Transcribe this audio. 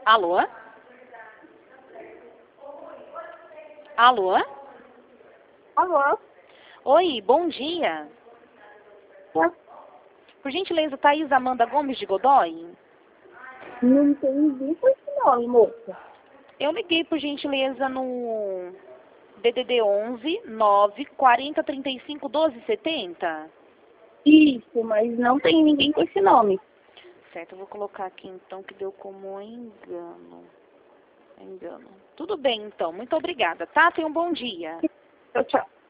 Alô? Alô? Alô? Oi, bom dia. Por gentileza, Thaís Amanda Gomes de Godoy? Não entendi esse nome, moça. Eu liguei, por gentileza, no DDD 11 9 40 35 12 70. Isso, mas não tem ninguém com esse nome. Certo, eu vou colocar aqui então que deu como engano. Engano. Tudo bem então, muito obrigada, tá? Tenha um bom dia. Tchau, tchau.